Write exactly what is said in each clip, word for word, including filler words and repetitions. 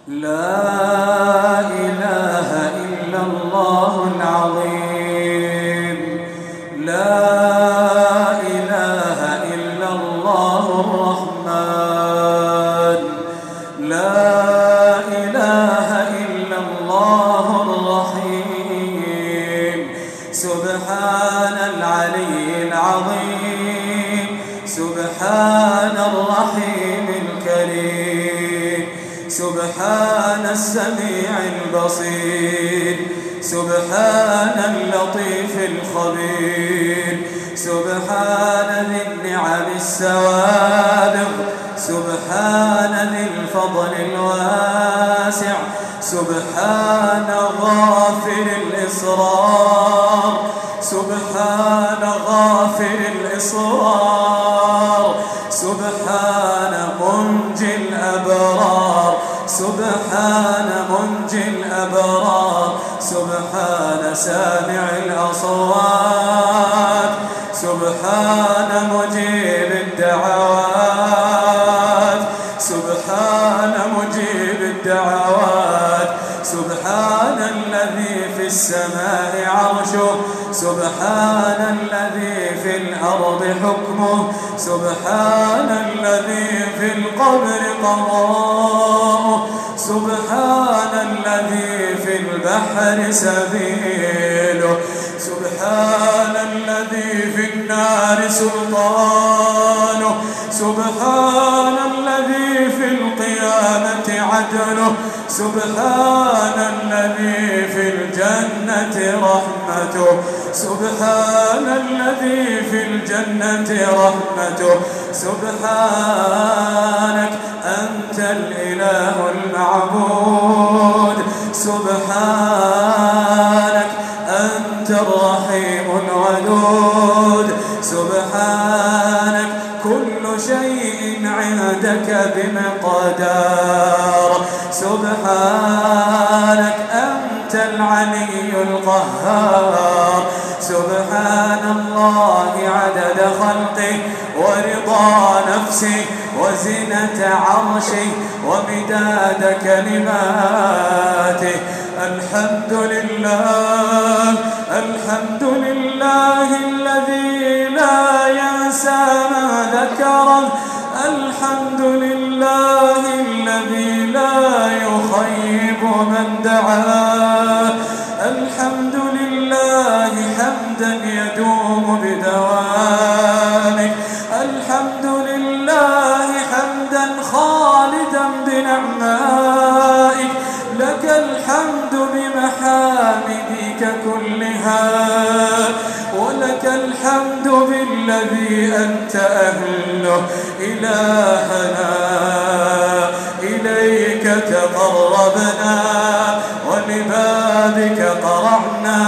لا إله إلا الله العظيم. لا إله إلا الله الرحمن. لا إله إلا الله الرحيم. سبحان العلي العظيم. سبحان الرحيم الكريم. سبحان السميع البصير. سبحان اللطيف الخبير. سبحان ذي النعم السوابغ. سبحان ذي الفضل الواسع. سبحان غافر الإصرار. سبحان غافر الإصرار. سبحان منجي الأبرار. سبحان منجي الأبرار. سبحان سامع الأصوات. سبحان مجيب الدعوات. سبحان مجيب الدعوات. سبحان الذي في السماء عرشه. سبحان الذي في الأرض حكمه. سبحان الذي في القبر قضاؤه. سبحان الذي في البحر سبيله. سبحان الذي في النار سلطانه. سبحان الذي في القيامة عدله. سبحان الذي في الجنة رحمته. سبحان الذي في الجنة رحمته. سبحانك أنت الإله المعبود. سبحانك أنت الرحيم الودود. سبحانك كل شيء عندك بمقدار. سبحانك أنت العلي القهار. سبحان الله عدد خلقه ورضا نفسه وزنة عرشه ومداد كلماته. الحمد لله. الحمد لله الذي لا ينسى ما ذكره. الحمد لله الذي لا يخيب من دعاه. الحمد لله حمدا يدوم بدوامه. الحمد لله حمدا خالدا بنعمائك. لك الحمد بمحامدك كلها. ولك الحمد بالذي أنت أهله. إلهنا إليك تقربنا ولبابك قرعنا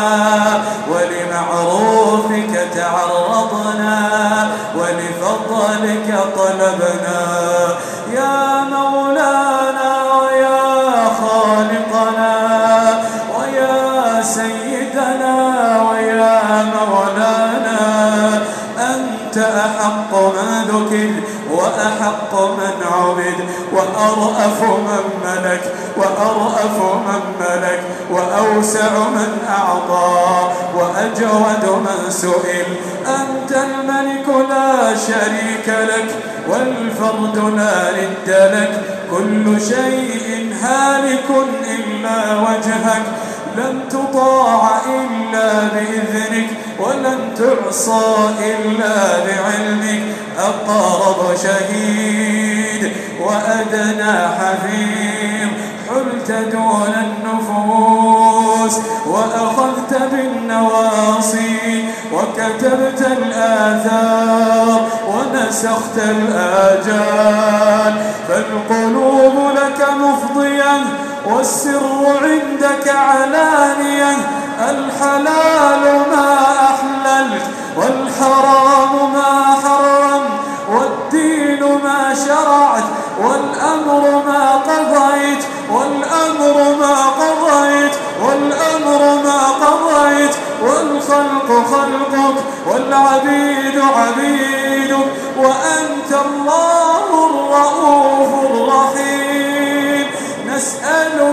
ولمعروفك تعرضنا ولفضلك طلبنا. يا مولانا ويا خالقنا ويا سيدنا ويا مولانا أنت أحق من ذكر وأحق من عبد وأرأف من ملك وأرأف من ملك وأوسع من أعطى وأجود من سئل. أنت الملك لا شريك لك والفرد لا ند لك. كل شيء هالك إلا وجهك. لن تطاع إلا بإذنك ولن تعصى إلا بعلمك. أقرب شهيد وأدنى حفيظ. حلت دون النفوس وأخذت بالنواصي وكتبت الآثار ونسخت الآجال. فالقلوب لك مفضية والسر عندك علانية. الحلال ما أحللت والحرام ما حرمت والدين ما شرعت والأمر ما قضيت والأمر ما قضيت والأمر ما قضيت. والخلق خلقك والعبيد عبيدك وأنت الله الرؤوف الرحيم. نسأل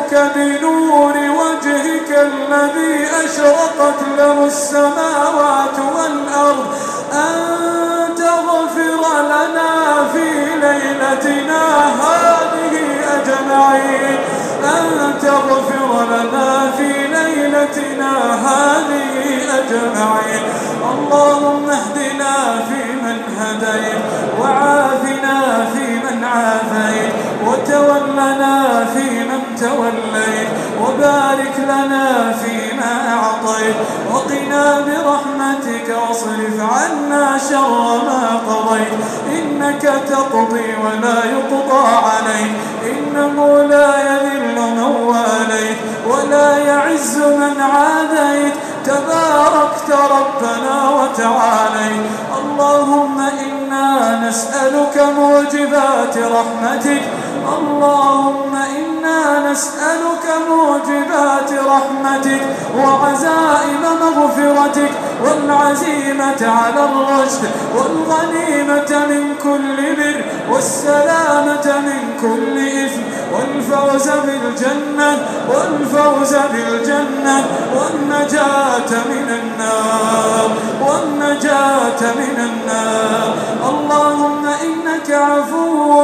نسألك بنور وجهك الذي أشرقت له السماوات والأرض أن تغفر لنا في ليلتنا هذه أجمعين أن تغفر لنا في ليلتنا هذه أجمعين. اللهم اهدنا فيمن هديت وعافنا فيمن عافيت وتولنا فيمن توليت وبارك لنا فيما أعطيت وقنا برحمتك واصرف عنا شر ما قضيت إنك تقضي ولا يقضى عليك إنه لا يذل من واليت ولا يعز من عاديت تباركت ربنا وتعاليت. اللهم إنا نسألك موجبات رحمتك اللهم إنا نسألك موجبات رحمتك وعزائم مغفرتك والعزيمة على الرشد والغنيمة من كل بر والسلامة من كل إثم والفوز بالجنة والفوز بالجنة والنجاة من النار والنجاة من النار. اللهم إنك عفو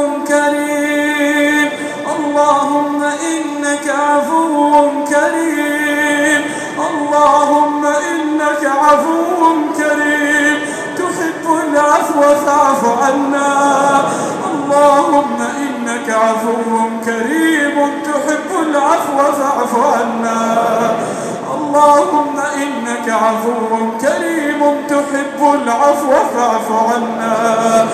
كريم اللهم إنك عفو كريم اللهم إنك عفو كريم تحب العفو فاعف عنا. اللهم إنك عفو كريم تحب العفو فاعف عنا. اللهم إنك عفو كريم تحب العفو فاعف عنا.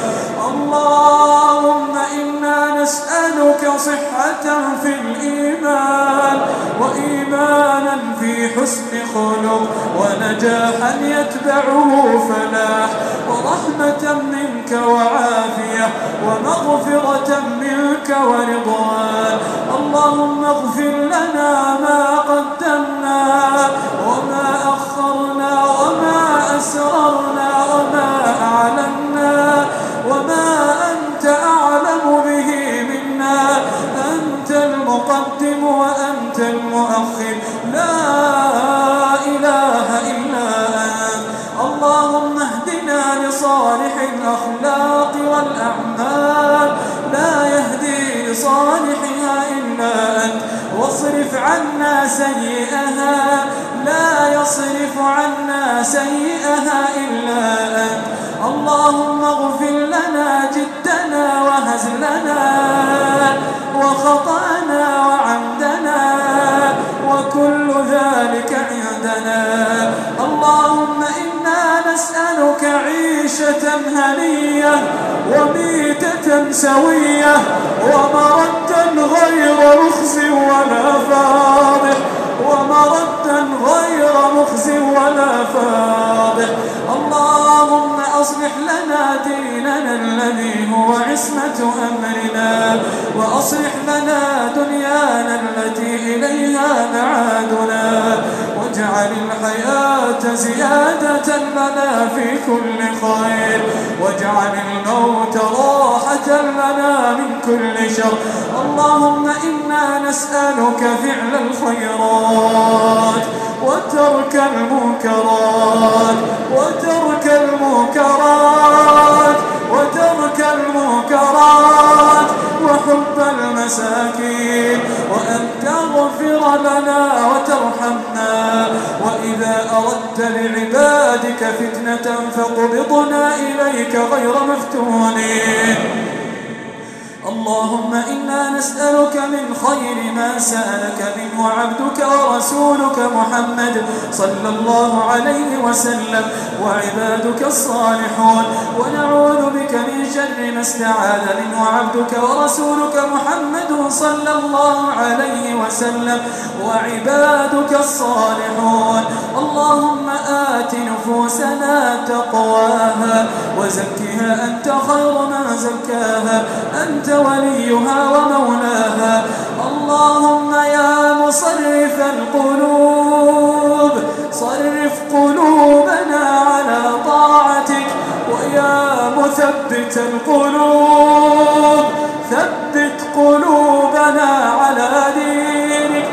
اللهم إنا نسألك صحة في الإيمان وإيمانا في حسن خلق ونجاحا يتبعه فلاح ورحمة منك وعافية ومغفرة منك ورضوان. اللهم اغفر لنا ما قدمنا وما أخرنا وما أسررنا وما أعلنا وما أنت أعلم به منا أنت المقدم وأنت المؤخر لا إله إلا أنت. اللهم اهدنا لصالح الأخلاق والأعمال لا يهدي لصالحها إلا أنت واصرف عنا سيئها لا يصرف عنا سيئها إلا أنت. اللهم اغفر لنا جدنا وهزلنا وخطأنا وعمدنا وكل ذلك عندنا. اللهم إنا نسألك عيشة هنية وميتة سوية ومردا غير مخز ولا فاضح ومردا غير مخز ولا فاضح. اللهم أصلح لنا ديننا الذي هو عصمة أمرنا وأصلح لنا دنيانا التي إليها معادنا واجعل الحياة زيادة لنا في كل خير واجعل الموت راحة لنا من كل شر. اللهم إنا نسألك فعل الخيرات وترك المنكرات وترك المنكرات وترك المنكرات وحب المساكين وأن تغفر لنا وترحمنا وإذا أردت لعبادك فتنة فاقبضنا إليك غير مفتونين. اللهم إنا نسألك من خير ما سألك منه عبدك ورسولك محمد صلى الله عليه وسلم وعبادك الصالحون ونعوذ بك من شر ما استعاذ منه عبدك ورسولك محمد صلى الله عليه وسلم وعبادك الصالحون. اللهم آت نفوسنا تقواها وزكها أنت خير من زكاها أنت وليها ومولاها. اللهم يا مصرف القلوب صرف قلوبنا على طاعتك ويا مثبت القلوب ثبت قلوبنا على دينك.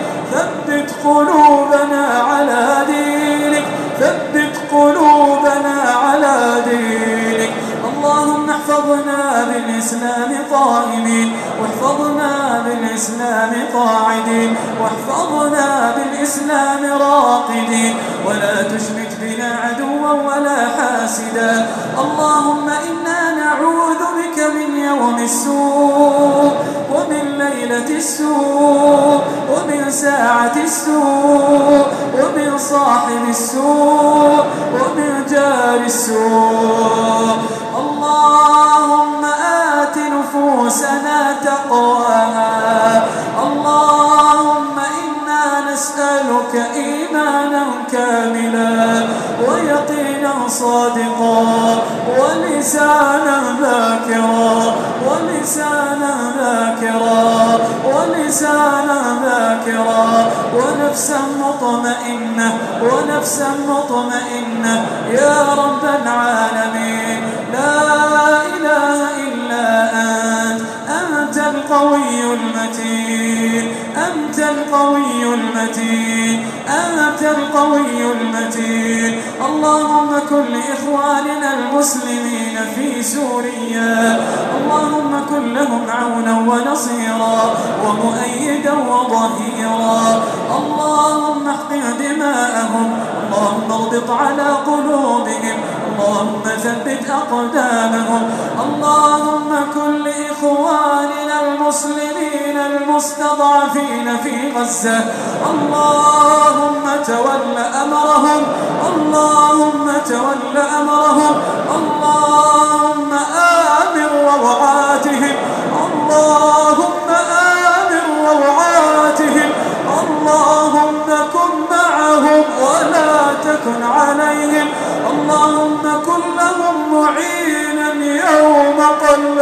قلوبنا على دينك ثبت قلوبنا على دينك. اللهم احفظنا بالإسلام قائمين واحفظنا بالإسلام قاعدين واحفظنا بالإسلام راقدين ولا تشمت بنا عدوا ولا حاسدا. اللهم إنا نعوذ بك من يوم السوء ومن ليلة السوء ومن ساعة السوء ومن صاحب السوء ومن جار السوء. اللهم آت نفوسنا تقواها. اللهم إنا نسألك إيمانا كاملا ويقينا صادقا ولسانا ذاكرا ولسانا ذاكرا ولسانا ذاكرا ونفسا مطمئنة ونفسا مطمئنة يا رب العالمين. لا إله إلا أنت أنت القوي المتين أنت القوي المتين أنت القوي المتين. اللهم كن لإخواننا المسلمين في سوريا اللهم كن لهم عونا ونصيرا ومؤيدا وظهيرا. اللهم احقن دماءهم اللهم اربط على قلوبهم اللهم ثبت أقدامهم. اللهم كن لإخواننا المسلمين المستضعفين في غزة اللهم تول أمرهم اللهم تول أمرهم. اللهم آمن روعاتهم اللهم آمن روعاتهم. اللهم كن معهم ولا تكن عليهم. اللهم كن لهم معينا يوم قل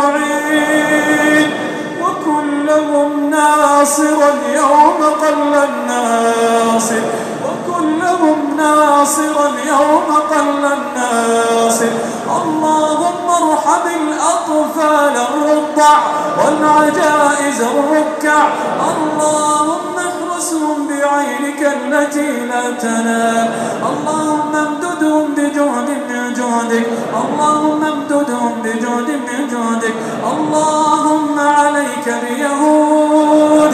المعين وكن لهم ناصرا يوم قل الناصر وكن لهم ناصرا يوم قل الناصر. اللهم ارحم الأطفال الرضع والعجائز الركع. اللهم احرسهم بعينك التي لا تنام. اللهم امددهم بجهد من جهدك اللهم امددهم بجهد من جهدك. اللهم عليك بيهود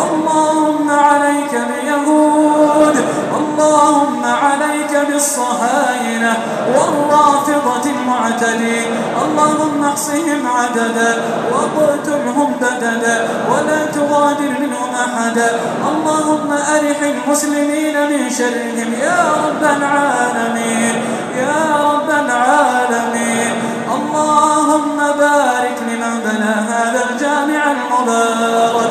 اللهم عليك بيهود اللهم عليك بالصهاينة والرافضة المعتدين. اللهم احصهم عددا واقتلهم بددا ولا تغادر منهم أحدا. اللهم أرح المسلمين من شرهم يا رب العالمين يا رب العالمين. اللهم بارك لمن بنى هذا الجامع المبارك.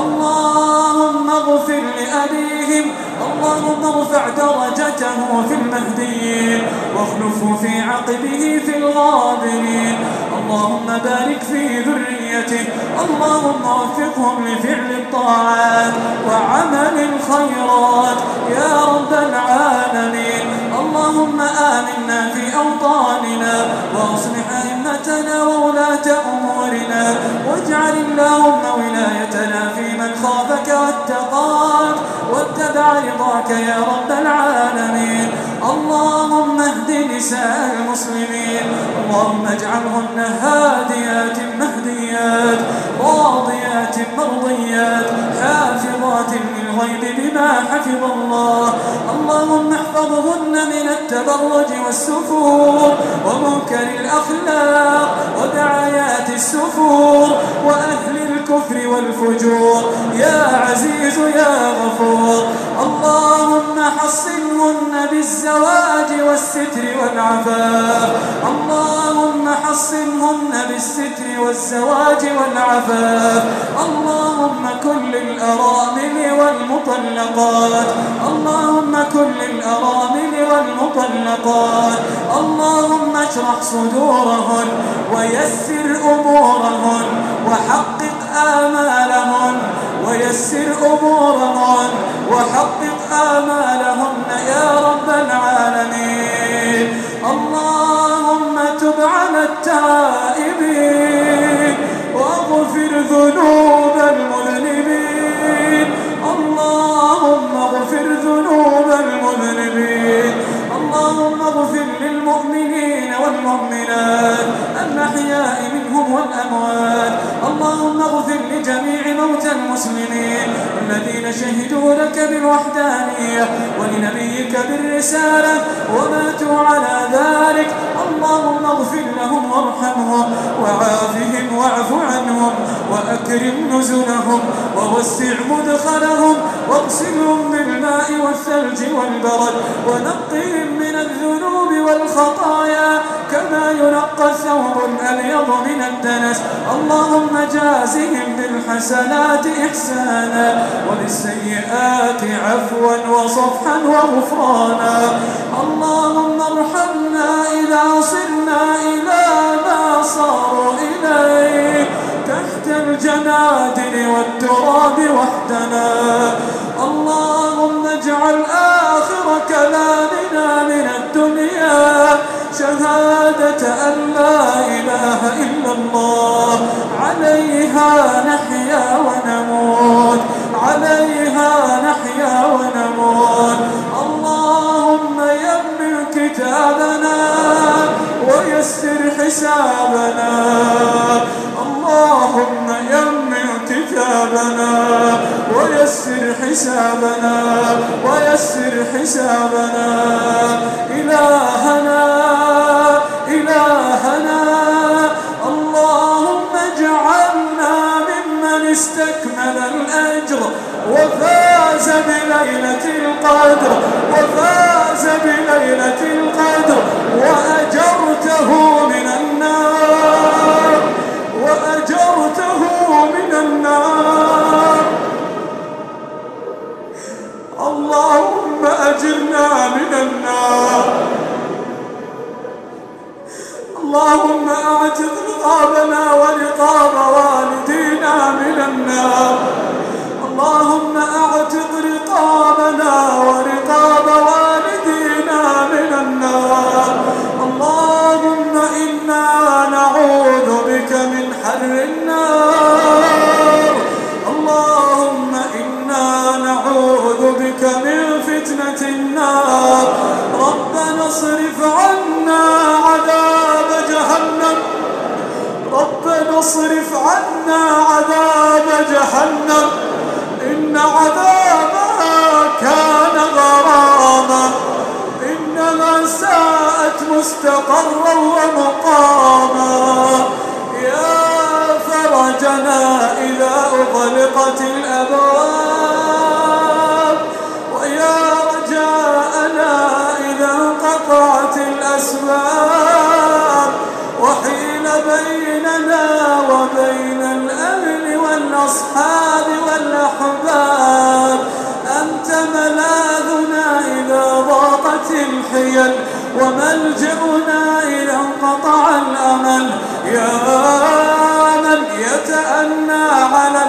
اللهم اغفر لأبيهم اللهم ارفع درجته في المهديين واخلفه في عقبه في الغابرين. اللهم بارك في ذريته اللهم وفقهم لفعل الطاعات وعمل الخيرات يا رب العالمين. اللهم آمنا في أوطاننا وأصلح أئمتنا وولاة أمورنا واجعل اللهم ولايتنا في من خافك واتقاك واتبع رضاك يا رب العالمين. اللهم اهد نساء المسلمين اللهم اجعلهن هاديات مهديات راضيات مرضيات حافظات للغيب بما حفظ الله. اللهم احفظهن من التبرج والسفور ومنكر الأخلاق ودعايات السفور وأهل الكفر والفجور يا عزيز يا غفور. اللهم حصنهن بالزواج والستر والعفاف. اللهم حصنهن بالستر والزواج والعفاف. اللهم كن للأرامل والمطلقات اللهم كن للأرامل والمطلقات. اللهم اشرح صدورهن ويسر أمورهن وحقق آمالهن ويسر أمورهن وحقق آمالهن يا رب العالمين. اللهم تب على التائبين واغفر ذنوب المذنبين. اللهم والمؤمنات الأحياء منهم والأموات. اللهم اغفر لجميع موتى المسلمين الذين شهدوا لك بالوحدانية ولنبيك بالرسالة وماتوا على ذلك. اللهم اغفر لهم وارحمهم وعافهم واعف عنهم وأكرم نزلهم ووسع مدخلهم واغسلهم بالماء والثلج والبرد ونقهم من الذنوب والخطايا كما ينقى الثوب الأبيض من الدنس. اللهم جازهم بالحسنات إحسانا وبالسيئات عفوا وصفحا وغفرانا. اللهم ارحمنا إذا صرنا إلى ما صاروا إليه تحت الجنادل والتراب وحدنا. اللهم اجعل آخر كلامنا من الدنيا شهادة أن لا إله إلا الله. عليها نحيا ونموت عليها نحيا ونموت. اللهم يمن كتابنا ويسر حسابنا. اللهم يمن كتابنا ويسر حسابنا ويسر حسابنا. إلهنا إلهنا اللهم اجعلنا ممن استكمل الأجر وفاز بليلة القدر وفاز بليلة القدر وأجرته من النار وأجرته من النار. اللهم أجرنا من النار. اللهم أعتق رقابنا ورقاب والدينا من النار. اللهم أعتق رقابنا ورقاب والدينا من النار. اللهم إنا نعوذ بك من حر النار. اللهم إنا نعوذ بك من فتنة النار. ربنا اصرف عنا عذاب جهنم. ربنا اصرف عنا عذاب جهنم إن عذابها كان غراما إنها ساءت مستقرا ومقاما. يا فرجنا إذا أغلقت الأبواب ويا رجاءنا إذا انقطعت الأسباب وحيل بيننا وبين الأهل والأصحاب والأحباب. أنت ملاذنا إذا ضاقت الحيل وملجأنا إذا انقطع الأمل. يا من يتأنى على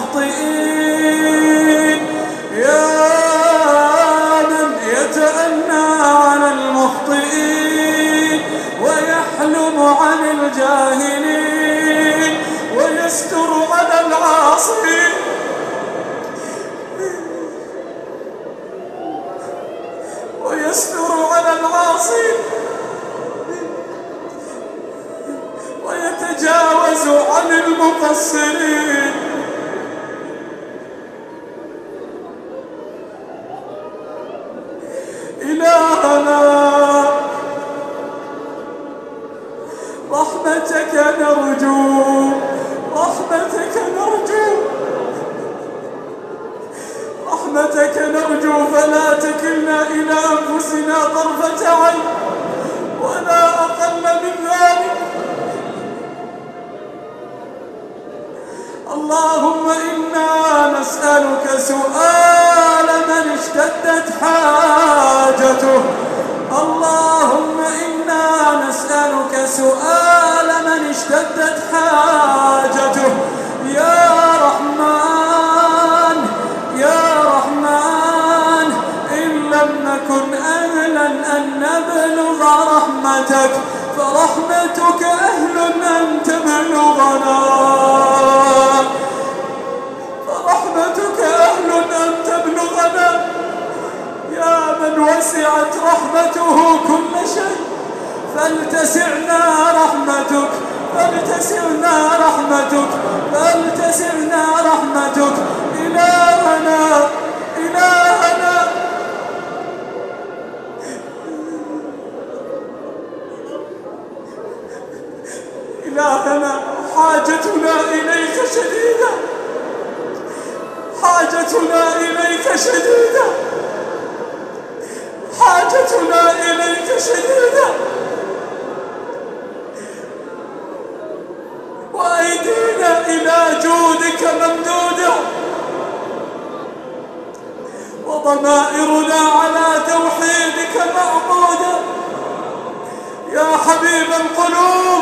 المخطئين يا من يتأنى على المخطئين ويحلم عن الجاهلين ويستر على العاصين. ويستر على العاصين ويتجاوز عن المقصرين. إلهنا رحمتك نرجو رحمتك نرجو رحمتك نرجو فلا تكلنا إلى أنفسنا طرفة عين ولا أقل من ذلك. اللهم إنا نسألك سؤال من اشتدت حاجته. اللهم إنا نسألك سؤال من اشتدت حاجته. يا رحمن يا رحمن إن لم نكن أهلا أن نبلغ رحمتك فرحمتك أهل أن تبلغنا. فرحمتك أهل أن تبلغنا. يا من وسعت رحمته كل شيء فلتسع فلتسعنا رحمتك فلتسعنا رحمتك إلهنا إلهنا إلهنا حاجتنا إليك شديدة حاجتنا إليك شديدة حاجتنا إليك شديدة وأيدينا إلى جودك ممدودة وضمائرنا على توحيدك معبودة يا حبيب القلوب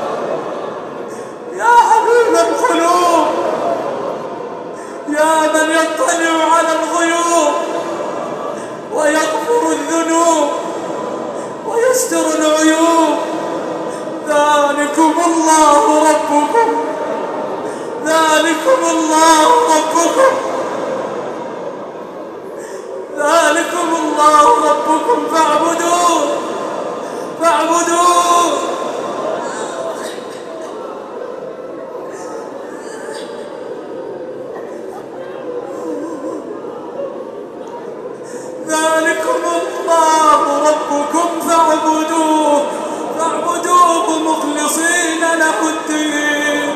يا حبيب القلوب يا من يطلع على الغيوب ويغفر الذنوب ويستر العيوب ذلكم الله ربكم ذلكم الله ربكم ذلكم الله ربكم فاعبدوه فاعبدوه ذلكم الله ربكم فاعبدوه فاعبدوه مخلصين له الدين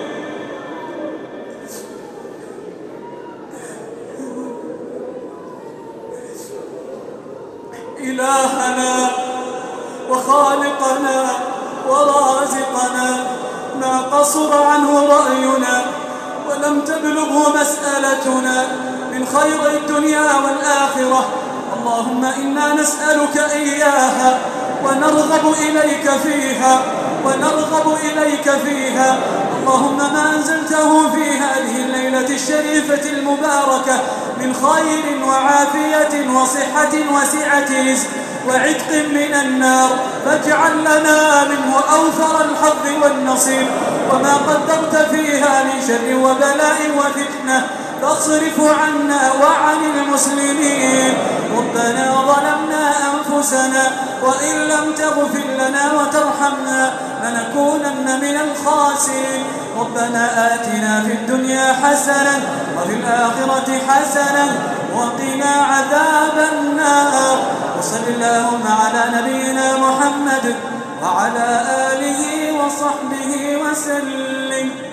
إلهنا وخالقنا ورازقنا ما قصر عنه رأينا ولم تبلغه مسألتنا من خير الدنيا والآخرة اللهم إنا نسألك إياها ونرغب إليك فيها ونرغب إليك فيها اللهم ما أنزلته في هذه الليلة الشريفة المباركة من خير وعافية وصحة وسعة رزق وعتق من النار فاجعل لنا منه أوفر الحظ والنصيب وما قدرت فيها من شر وبلاء وفتنة فاصرف عنا وعن المسلمين ربنا ظلمنا أنفسنا وإن لم تغفر لنا وترحمنا لنكونن من الخاسرين ربنا آتنا في الدنيا حسنة وفي الآخرة حسنة وقنا عذاب النار وصل اللهم على نبينا محمد وعلى آله وصحبه وسلم.